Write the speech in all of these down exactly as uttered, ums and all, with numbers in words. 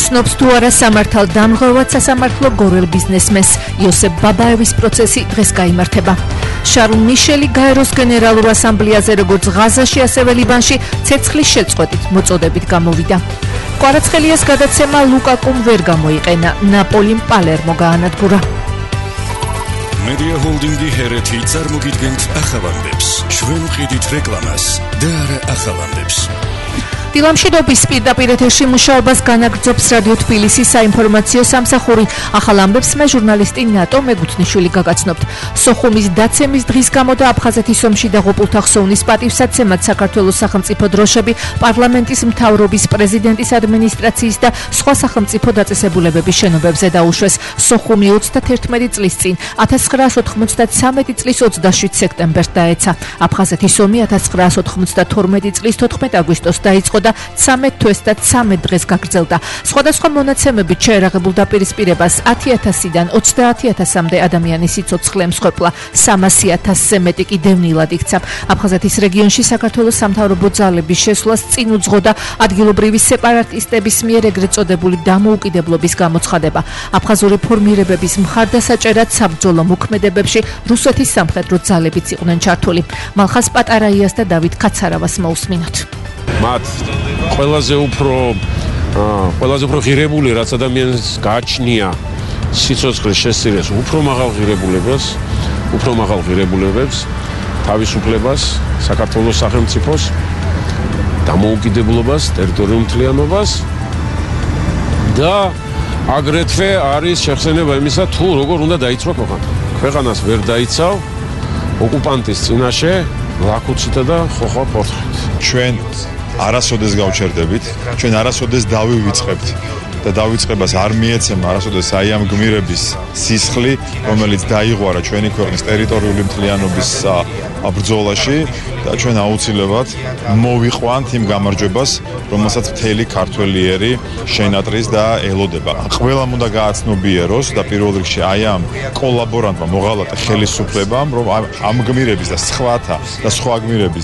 ცნობს თუ არა სამართალ დამღრევად სასამართლო გორელ ბიზნესმენს იოსებ ბაბაევის პროცესი დღეს გაიმართება. შარლ მიშელი გაეროს გენერალურ ასამბლეაზე როგორც ღაზაში, ასევე ლიბანში ცეცხლის შეწყვეტით მოწოდებით გამოვიდა. კვარაცხელიას გადაცემა ლუკაკუმ ვერ გამოიყენა, ნაპოლიმ პალერმო გაანადგურა. Media Holding-ი ჰერეთი წარმოგიდგენთ ახალამდებს. ჩვენ ვყიდით რეკლამას და არა ახალამდებს. დილამშვიდობის პირდაპირ ეთერში მუშაობას განაგრძობს რადიო თბილისის საინფორმაციო სამსახური. ახალ ამბებს მე ჟურნალისტი ნატო მეგუთნიშვილი გაგაცნობთ. სოხუმის დაცემის დღის გამო და აფხაზეთის ომში დაღუპულთა ხსოვნის პატივსაცემად საქართველოს სახელმწიფო დროშები, პარლამენტის მთავრობის, პრეზიდენტის ადმინისტრაციის და სხვა სახელმწიფო დაწესებულებების შენობებზე დაუშვეს. სოხუმი ოცდაათერთმეტი წლის წინ ათას ცხრაას ოთხმოცდათვრამეტი წლის ოცდაშვიდ სექტემბერს დაეცა. აფხაზეთის ომი ათას ცხრაას ოთხმოცდათორმეტი წლის თოთხმეტ აგვისტოს დაიწყო და ცამეტ თვეს და ცამეტ დღეს გაგრძელდა. სხვადასხვა მონაცემებით შეერაღებულ დაპირისპირებას ათი ათასიდან ოცდაათი ათასამდე ადამიანის სიცოცხლე მსხვერპლა, სამასი ათასზე მეტი კიდევნილად იქცა. აფხაზეთის რეგიონში საქართველოს სამთავრობო ძალების შესვლას წინ უძღოდა ადგილობრივი სეპარატისტების მიერ ეგრეთ წოდებული დამოუკიდებლობის გამოცხადება. აფხაზური ფორმირებების მხარდასაჭერად საბრძოლო მოქმედებებში რუსეთის სამხედრო ძალებიც იყვნენ ჩართული. მალხას პატარაიას და დავით ქაცარავას მოусმინოთ. მათ ყველაზე უფრო ყველაზე უფრო ღირებული რაც ადამიანს გააჩნია სიცოცხლის შესწირეს, უფრო მაღალ ღირებულებას, უფრო მაღალ ღირებულებებს, თავისუფლებას, საქართველოს სახელმწიფოს, დამოუკიდებლობას, ტერიტორიულ მთლიანობას და აგრეთვე არის შეხსენება იმისა, თუ როგორ უნდა დაიცვა ქვეყანა. ქვეყანას ვერ დაიცავ ოკუპანტის წინაშე ლაქუცითა და ხოხვა პორთხით. ჩვენ არასოდეს გავჩერდებით, ჩვენ არასოდეს დავივიწყებთ და დავიწყებას არ მიეცემა არასოდეს აი ამ გმირების სისხლი, რომელიც დაიღوارა ჩვენი ქვეყნის ტერიტორიული მთლიანობის ბრძოლაში და ჩვენ აუცილებლად მოვიყვანთ იმ გამარჯვებას, რომელსაც მთელი ქართველიერი შენატრის და ელოდება. ყველამ უნდა გააცნობიეროს და პირველ რიგში აი ამ კოლაბორანტმა მოღალატე ხელისუფლებამ, რომ ამ გმირების და სხვათა და სხვა გმირების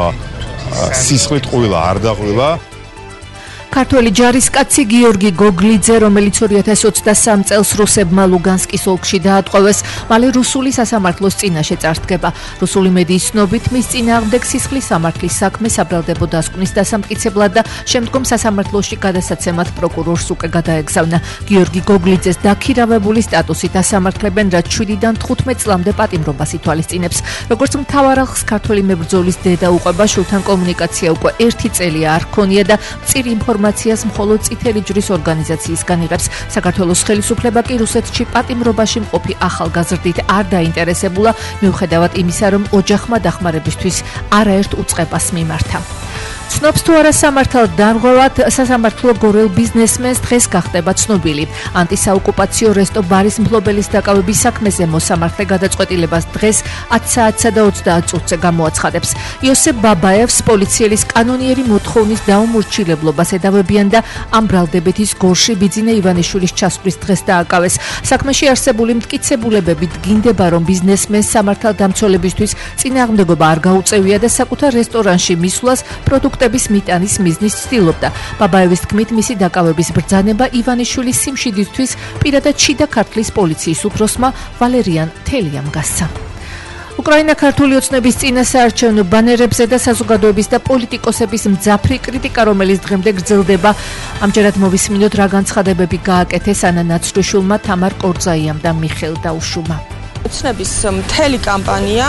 სისხლით ყვილა არ დაყვილა. ქართველი ჯარისკაცი გიორგი გოგლიძე, რომელიც ორი ათას ოცდასამ წელს რუსებმა ლუგანსკის ოლქში დაატყვევეს, მალე რუსული სასამართლოს წინაშე წარდგება. რუსული მედიის ცნობით, მის წინააღმდეგ სისხლის სამართლის საქმე საბრალდებო დასკვნის დასამტკიცებლად და შემდგომ სასამართლოში გადასაცემად პროკურორს უკვე გადაეგზავნა. გიორგი გოგლიძეს დაქირავებული სტატუსით ასამართლებენ, რაც შვიდიდან თხუთმეტ წლამდე პატიმრობას ითვალისწინებს. როგორც მთავარ არხს ქართველი მებრძოლის დედა უყვება, შვილთან კომუნიკაცია უკვე ერთი წელია არ ჰქონია და მწირი ინფორმაცია ინფორმაციას მხოლოდ წითელი ჯვრის ორგანიზაციისგან იღებს. საქართველოს ხელისუფლება კი რუსეთში პატიმრობაში მყოფი ახალგაზრდით არ დაინტერესებულა, მიუხედავად იმისა, რომ ოჯახმა დახმარებისთვის არაერთ უწყებას მიმართა. ცნობს თუ არა სამართალ დამღრევად სასამართლო გორელ ბიზნესმენს დღეს გახდება ცნობილი. ანტისაოკუპაციო რესტო ბარის მფლობელის დაკავების საქმეზე მოსამართლე გადაწყვეტილებას დღეს ათ საათსა და ოცდაათ წუთზე გამოაცხადებს. იოსებ ბაბაევს პოლიციელის კანონიერი მოთხოვნის დაუმორჩილებლობას ედავებიან და ამ ბრალდებეთის გორში ბიძინა ივანიშვილის ჩასვლის დღეს დააკავეს. საქმეში არსებული მტკიცებულებები დგინდება, რომ ბიზნესმენს სამართალ დამცველებისთვის წინააღმდეგობა არ გაუწევია და საკუთარ რესტორანში მისვლას პროდუქტ მიტანის მიზნის ცდილობდა. ბაბაევის თქმით, მისი დაკავების ბრძანება ივანიშვილის სიმშვიდისთვის პირადად შიდა ქართლის პოლიციის უფროსმა ვალერიან თელიამ გასცა. უკრაინა ქართული ოცნების წინასაარჩევნო ბანერებზე და საზოგადოების და პოლიტიკოსების მძაფრი კრიტიკა, რომელიც დღემდე გრძელდება. ამჯერად მოვისმინოთ, რა განცხადებები გააკეთეს ანა ნაცრიშვილმა, თამარ კორძაიამ და მიხეილ დაუშუმა. ოცნების მთელი კამპანია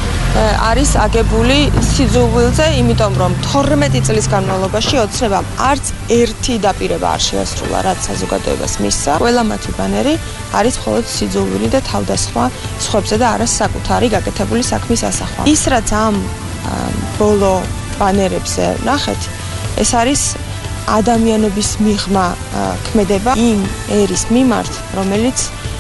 არის აგებული სიძულვილზე, იმიტომ რომ თორმეტი წლის განმავლობაში ოცნებამ არც ერთი დაპირება არ შეასრულა, რაც საზოგადოებას მისცა. ყველა მათი ბანერი არის მხოლოდ სიძულვილი და თავდასხმა სხვებზე და არა საკუთარი გაკეთებული საქმის ასახვა. ის რაც ამ ბოლო ბანერებზე ნახეთ, ეს არის ადამიანების მიღმა ქმედება იმ ერის მიმართ, რომელიც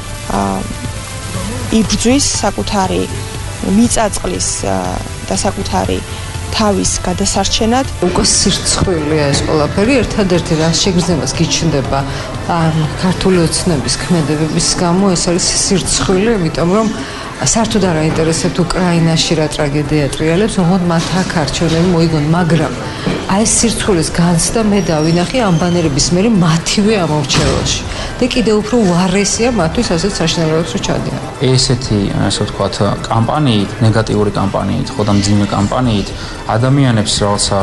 იბრძვის საკუთარი მიწაწყლის და საკუთარი თავის გადასარჩენად. უკვე სირცხვილია ეს ყველაფერი, ერთადერთი რაც შეგრძნებას გიჩნდება ამ ქართული ოცნების ქმედებების გამო, ეს არის სირცხვილი, იმიტომ რომ საერთოდ არ აინტერესებთ უკრაინაში რა ტრაგედია ტრიალებს, ოღონდ მათ აქ არჩევნები მოიგონ, მაგრამ აი ეს სირცხვილის განცდა მე დავინახე ამ ბანერების მერე მათივე ამორჩეველში და კიდევ უფრო უარესია მათთვის ასეთ საშინელებებს რომ ჩადიან. ესეთი ასე ვთქვათ კამპანიით, ნეგატიური კამპანიით, ხო და მძიმე კამპანიით ადამიანებს რაღაცა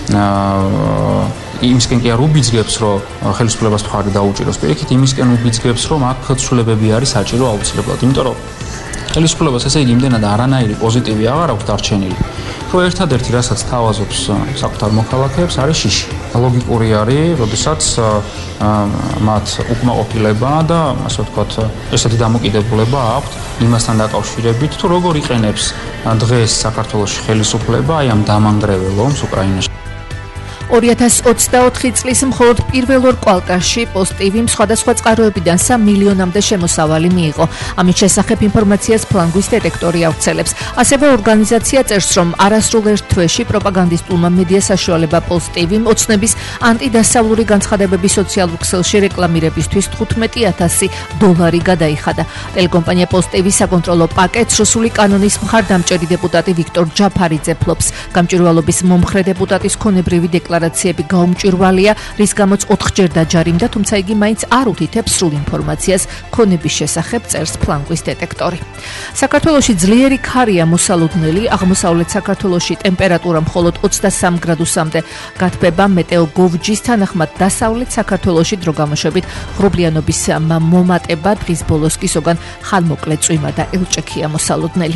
იმისკენ კი არ უბიძგებს, რომ ხელისუფლებას მხარი დაუჭიროს. პირიქით იმისკენ უბიძგებს, რომ აქ ცვლილებები არის საჭირო აუცილებლად. იმიტომ რომ ხელისუფლებას ესე იგი იმდენად არანაირი პოზიტივი აღარ აქვს დარჩენილი. რომ ერთადერთი რასაც თავაზობს საკუთარ მოქალაქეებს არის შიში. ლოგიკური არის, როდესაც მათ უკმაყოფილება და ასე ვთქვათ, ესეთი დამოკიდებულება აქვთ იმასთან დაკავშირებით, თუ როგორ იყენებს დღეს საქართველოს ხელისუფლება აი ამ დამანგრეველ ომს უკრაინაში. ორი ათას ოცდაოთხი წლის მხოლოდ პირველ ორ კვარტალში პოსტივიმ სხვადასხვა წყაროებიდან სამ მილიონამდე შემოსავალი მიიღო. ამის შესახებ ინფორმაციას ფლანგვის დეტექტორი ავრცელებს. ასევე ორგანიზაცია წერს, რომ არასრულ ერთ თვეში პროპაგანდისტულმა მედია საშუალება პოსტივიმ ოცნების ანტიდასავლური განცხადებების სოციალურ ქსელში რეკლამირებისთვის თხუთმეტი ათასი დოლარი გადაიხადა. ტელეკომპანია პოსტივი საკონტროლო პაკეტს რუსული კანონის მხარდამჭერი დეპუტატი ვიქტორ ჯაფარიძე ფლობს. გამჭვირვალობის მომხრე დეპუტატის ქონებრივი დეკლარაცია დეკლარაციები გაუმჭვირვალეა, რის გამოც ოთხჯერ დაჯარიმდა, თუმცა იგი მაინც არ უთითებს სრულ ინფორმაციას ქონების შესახებ, წერს ფლანგვის დეტექტორი. საქართველოში ძლიერი ქარია მოსალოდნელი, აღმოსავლეთ საქართველოში ტემპერატურა მხოლოდ ოცდასამ გრადუსამდე გათბება, მეტეოგოვჯის თანახმად დასავლეთ საქართველოში დრო გამოშვებით ღრუბლიანობის მომატება, დღის ბოლოს კი ზოგან ხანმოკლე წვიმა და ელჭექია მოსალოდნელი.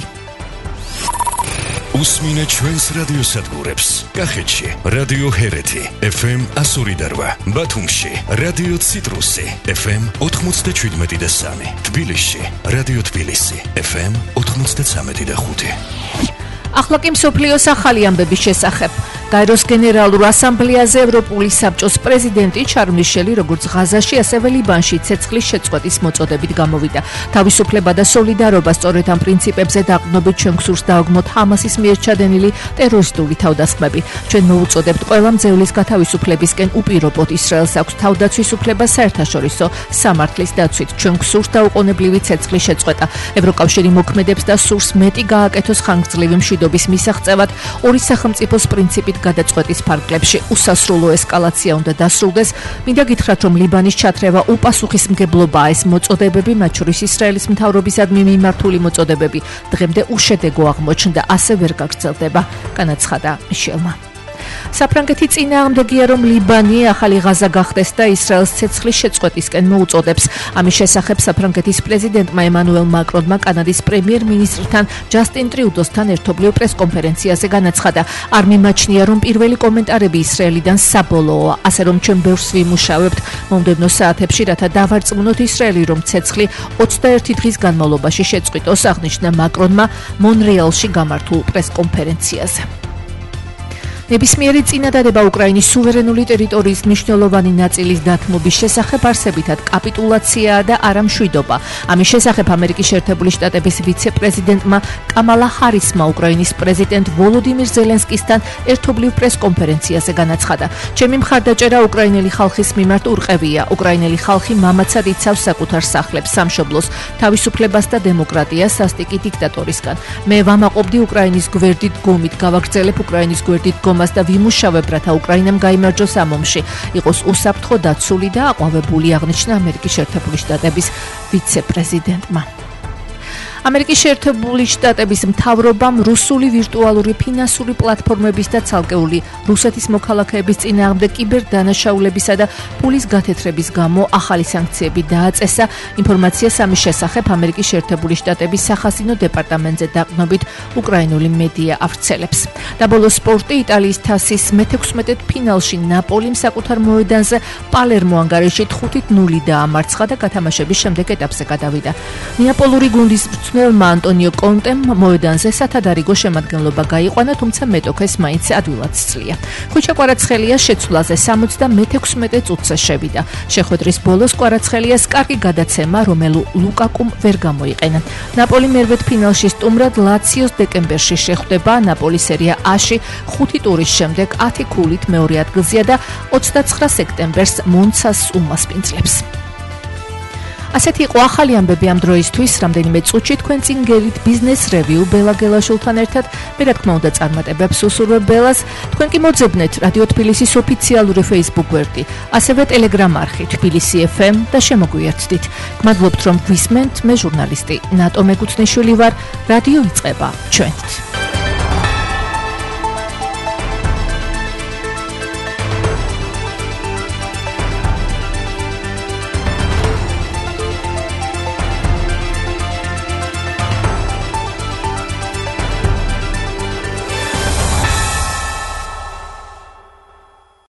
უსმინე ჩვენს რადიოსადგურებს. კახეთში რადიო ჰერეთი ეფ ემ ასორი და რვა, ბათუმში რადიო ციტრუსი ეფ ემ ოთხმოცდაჩვიდმეტი და სამი, თბილისში რადიო თბილისი ეფ ემ ოთხმოცდაცამეტი და ხუთი. ახლა კი მსოფლიოს ახალი ამბების შესახებ. გაეროს გენერალურ ასამბლეაზე ევროპული საბჭოს პრეზიდენტი შარლ მიშელი როგორც ღაზაში, ასევე ლიბანში ცეცხლის შეწყვეტის მოწოდებით გამოვიდა. თავისუფლება და სოლიდარობა სწორედ ამ პრინციპებზე დაყრდნობით ჩვენ გსურს დააგმოთ ჰამასის მიერ ჩადენილი ტერორისტული თავდასხმები. ჩვენ მოუწოდებთ ყველა მძევლის გათავისუფლებისკენ უპირობოდ ისრაელს აქვს თავდაცვის უფლება საერთაშორისო სამართლის დაცვით. ჩვენ გსურს დაუყოვნებლივი ცეცხლის შეწყვეტა. ევროკავშირი მოქმედებს და სურს მეტი გააკეთოს ხანგრძლივი მშვიდობის მისაღწევად ორი სახელმწიფოს პრინციპით გადაწყვეტის ფარგლებში. უსასრულო ესკალაცია უნდა დასრულდეს. მინდა გითხრათ, რომ ლიბანის ჩათრევა უპასუხისმგებლობაა. ეს მოწოდებები, მათ შორის ისრაელის მთავრობისადმი მიმართული მოწოდებები, დღემდე უშედეგო აღმოჩნდა, ასე ვერ გაგრძელდება, განაცხადა მიშელმა. საფრანგეთი წინააღმდეგია, რომ ლიბანი ახალი ღაზა გახდეს და ისრაელს ცეცხლის შეწყვეტისკენ მოუწოდებს. ამის შესახებ საფრანგეთის პრეზიდენტმა ემანუელ მაკრონმა კანადის პრემიერ-მინისტრთან ჯასტინ ტრიუდოსთან ერთობლივ პრესკონფერენციაზე განაცხადა. არ მიმაჩნია, რომ პირველი კომენტარები ისრაელიდან საბოლოოა, ასე რომ ჩვენ ბევრს ვიმუშავებთ მომდევნო საათებში, რათა დავარწმუნოთ ისრაელი, რომ ცეცხლი ოცდაერთი დღის განმავლობაში შეწყვიტოს, აღნიშნა მაკრონმა მონრეალში გამართულ პრესკონფერენციაზე. ნებისმიერი წინადადება უკრაინის სუვერენული ტერიტორიის მნიშვნელოვანი ნაწილის დათმობის შესახებ არსებითად კაპიტულაციაა და არა მშვიდობა. ამის შესახებ ამერიკის შეერთებული შტატების ვიცე-პრეზიდენტმა კამალა ჰარისმა უკრაინის პრეზიდენტ ვოლოდიმირ ზელენსკისთან ერთობლივ პრესკონფერენციაზე განაცხადა. ჩემი მხარდაჭერა უკრაინელი ხალხის მიმართ ურყევია. უკრაინელი ხალხი მამაცად იცავს საკუთარ სახლებს, სამშობლოს, თავისუფლებას და დემოკრატიას სასტიკი დიქტატორისგან. მე ვამაყობდი უკრაინის გვერდით დგომით, გავაგრძელებ უკრაინის გვერდით მას და ვიმუშავებ, რათა უკრაინამ გაიმარჯვოს ამ ომში, იყოს უსაფრთხო, დაცული და აყვავებული, აღნიშნა ამერიკის შეერთებული შტატების ვიცე-პრეზიდენტმა. ამერიკის შეერთებული შტატების მთავრობამ რუსული ვირტუალური ფინანსური პლატფორმების და ცალკეული რუსეთის მოქალაქეების წინააღმდეგ კიბერდანაშაულებისა და ფულის გათეთრების გამო ახალი სანქციები დააწესა. ინფორმაციას ამის შესახებ ამერიკის შეერთებული შტატების სახაზინო დეპარტამენტზე დაყრდნობით უკრაინული მედია ავრცელებს. და ბოლოს სპორტი. იტალიის თასის მეთექვსმეტედ ფინალში ნაპოლიმ საკუთარ მოედანზე პალერმო ანგარიში ხუთით ნული დაამარცხა და გათამაშების შემდეგ ეტაპზე გადავიდა. ნეაპოლური გუნდის მწვრთნელმა ანტონიო კონტემ მოედანზე სათადარიგო შემადგენლობა გაიყვანა, თუმცა მეტოქეს მაინც ადვილად სძლია. ხვიჩა კვარაცხელია შეცვლაზე სამოცდამექვსმეტე წუთზე შევიდა. შეხვედრის ბოლოს კვარაცხელიას კარგი გადაცემა, რომელი ლუკაკუმ ვერ გამოიყენა. ნაპოლი მერვედ ფინალში სტუმრად ლაციოს დეკემბერში შეხვდება. ნაპოლი სერია A-ში ხუთი ტურის შემდეგ ათი ქულით მეორე ადგილზეა და ოცდაცხრა სექტემბერს მონცას უმასპინძლებს. ასეთი იყო ახალი ამბები ამ დროისთვის, რამდენიმე წუთში თქვენ წინ გერით ბიზნეს რევიუ ბელა გელაშვილთან ერთად. მე რა თქმა უნდა წარმატებებს უსურვებ ბელას. თქვენ კი მოძებნეთ რადიო თბილისის ოფიციალური Facebook გვერდი, ასევე Telegram არხი თბილისი ეფ ემ და შემოგვიერთდით. გმადლობთ რომ გვისმენთ, მე ჟურნალისტი ნატო მეგუცნიშვილი ვარ. რადიო იწყება ჩვენით.